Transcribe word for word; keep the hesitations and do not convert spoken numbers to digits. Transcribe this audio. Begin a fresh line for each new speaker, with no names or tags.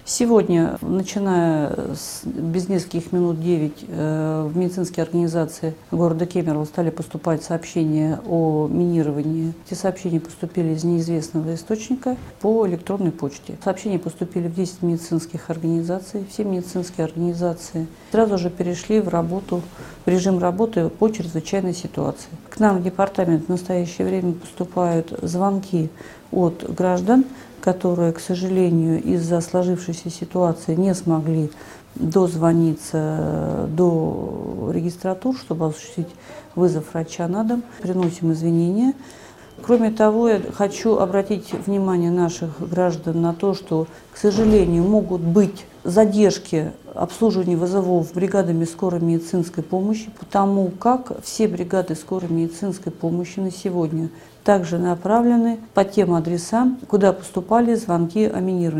Сегодня, начиная с, без нескольких минут девять, в медицинские организации города Кемерово стали поступать сообщения о минировании. Эти сообщения поступили из неизвестного источника по электронной почте. Сообщения поступили в десять медицинских организаций. Все медицинские организации сразу же перешли в работу, в режим работы по чрезвычайной ситуации. К нам в департамент в настоящее время поступают звонки от граждан, которые, к сожалению, из-за сложившейся ситуации не смогли дозвониться до регистратур, чтобы осуществить вызов врача на дом. Приносим извинения. Кроме того, я хочу обратить внимание наших граждан на то, что, к сожалению, могут быть задержки обслуживания вызовов бригадами скорой медицинской помощи, потому как все бригады скорой медицинской помощи на сегодня также направлены по тем адресам, куда поступали звонки о минировании.